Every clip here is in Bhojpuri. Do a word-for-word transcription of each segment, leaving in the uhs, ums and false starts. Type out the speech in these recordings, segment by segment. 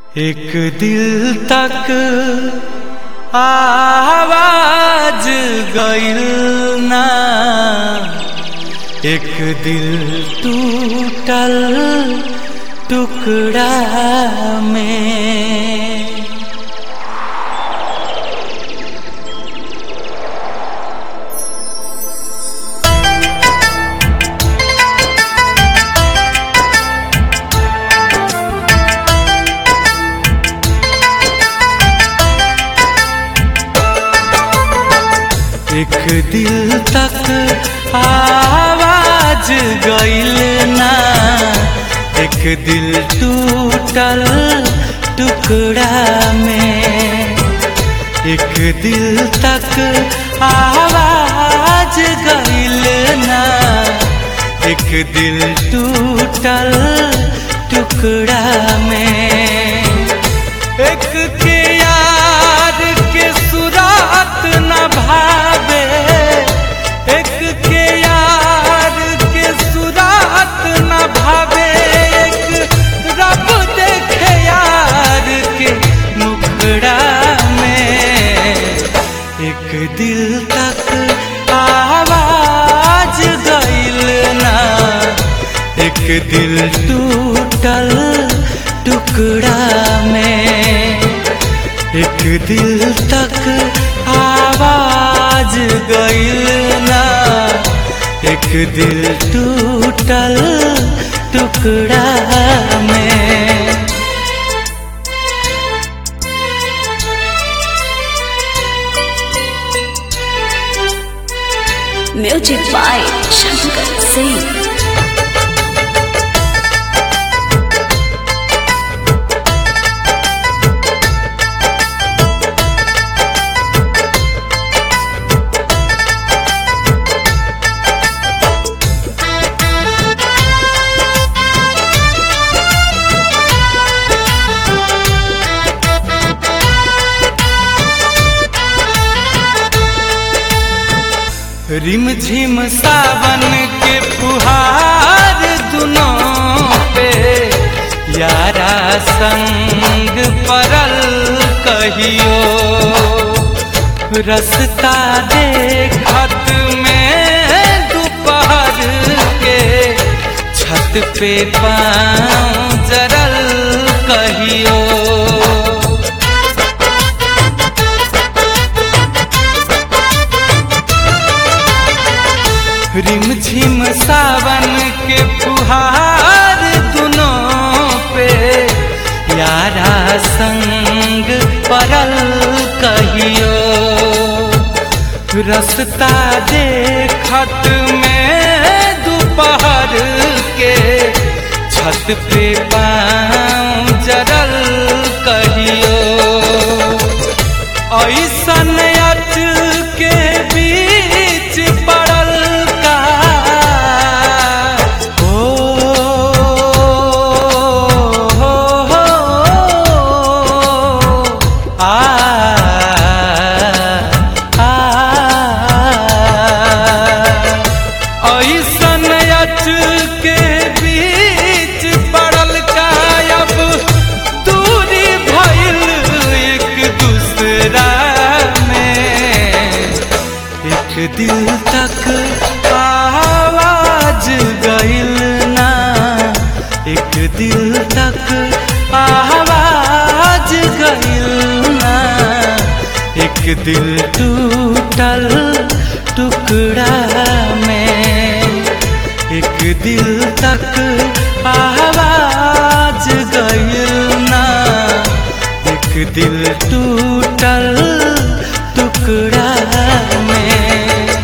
एक दिल तक आवाज गइल ना, एक दिल टूटल टुकड़ा में। एक दिल तक आवाज गइल ना, एक दिल टूटल टुकड़ा में। एक दिल तक आवाज गइल ना, एक दिल टूटल टुकड़ा में। एक के यार के सुरात न भावे, एक के यार के सुरात न भावे, एक रब देखे यार के मुखड़ा में। एक दिल तक आवाज गइल ना, एक दिल टूटल टुकड़ा में। एक दिल तक आवाज गइल ना, एक दिल टूटल टुकड़ा में। Music by Shankar Singh. रिम झिम सावन के फुहार दुनों पे, यारा संग परल कहियो। रस्ता देखत में दोपहर के, छत पे पाँव जरल कहियो। रिम झिम सावन के फुहार दुनों पे, यारा संग परल कहियो। रस्ता देखत में दोपहर के, छत पे पाँव जरल कहियो। ऐसन अच के बीच पड़ल के बीच पड़ल कायब, दूरी भइल एक दूसरा में। एक दिल तक आवाज गइल ना, एक दिल तक आवाज गइल ना, एक दिल टूटल टुकड़ा में। एक दिल तक आवाज गइल ना, एक दिल टूटल टुकड़ा में।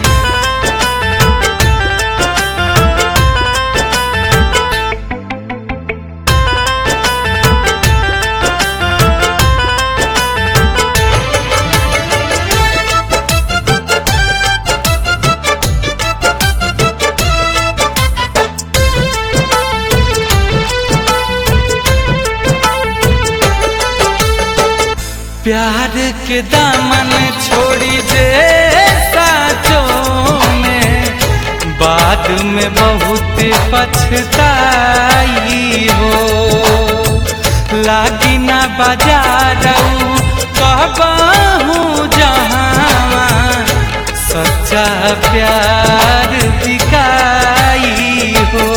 प्यार के दामन छोड़ी दे साँचों में, बाद में बहुत पछताई हो। लागी ना बाजारऊ कहबहू जहाँ सच्चा प्यार बिकाई हो।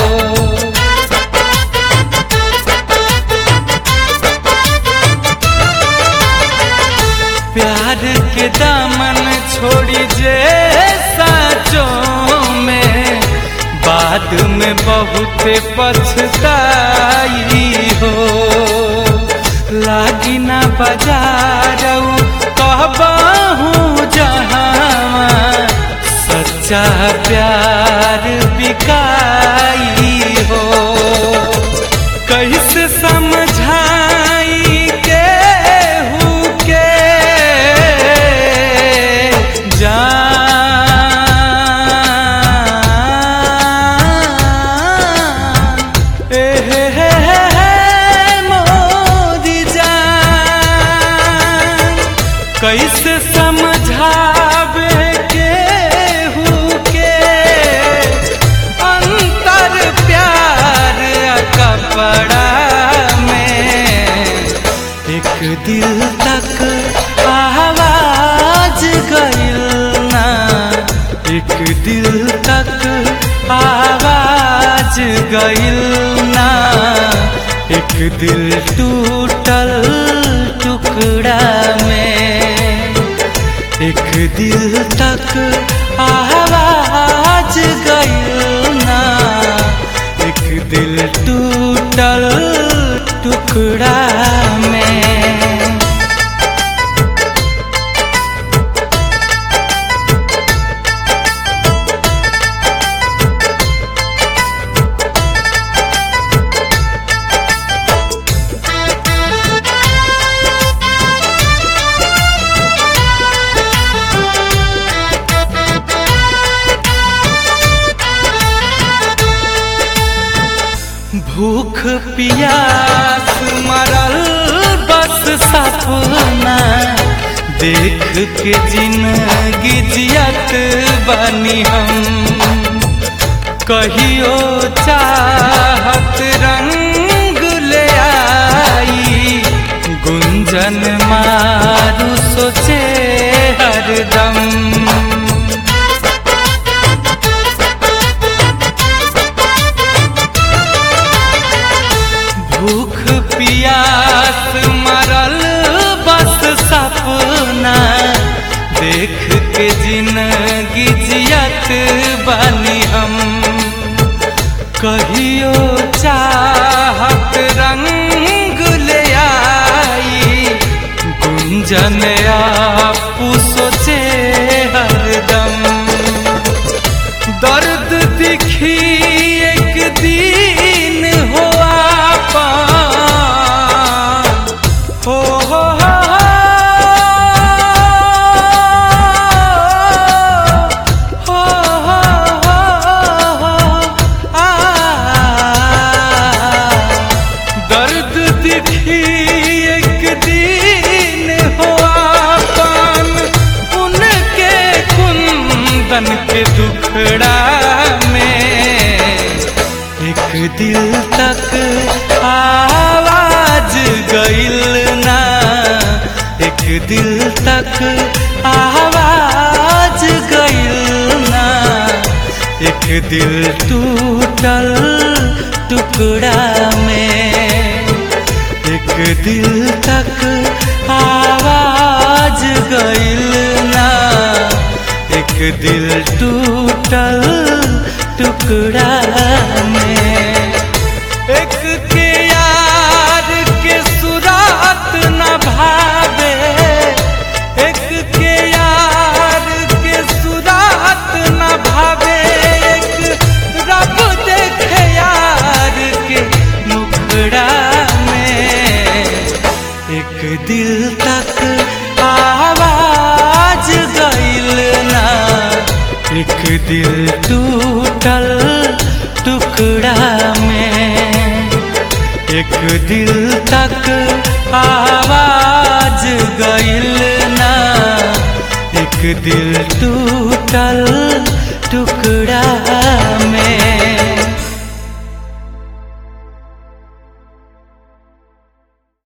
प्यार के दामन छोड़ी जे साँचों में बाद में बहुत पछताई हो। लागी ना बाजारऊ कहबहू जहाँ सच्चा प्यार बिकाई हो। कैसे समझाई के हूँ के कैसे समझावे के हूँ के अंतर प्यार कपड़ा में। एक दिल तक आवाज गइल ना, एक दिल तक आवाज गइल ना, एक दिल टूटल टुकड़ा में। एक दिल तक आवाज गइल ना, एक दिल टूटल टुकड़ा में। भूख पियास मरल बस सपना देख के जिंदगी जियत बनी हम। कहियो चाहत रंग ले आई गुंजन मारू सोचे हरदम। भूख पियास मरल बस सपना देख के जिंदगी जियत बनी हम। कहियो चाहत रंग ले आई गुंजन आपू सोचे हरदम। दर्द दिखी एक दिन हो हो हो हो हो आ दर्द दिखी एक दिन हो अपन उनके कुंदन के दुखड़ा में। एक दिल तक आवाज गइल ना, एक दिल तक आवाज गइल ना, एक दिल टूटल टुकड़ा में। एक दिल तक आवाज गइल ना, एक दिल टूटल टुकड़ा में। एक के यार के सुरात न भावे, एक के यार के सुरात न भावे, एक रब देखे यार के मुखड़ा में। एक दिल तक आवाज गइल ना, एक दिल टूटल टुकड़ा में। एक दिल तक आवाज गइल ना, एक दिल टूटल टुकड़ा में।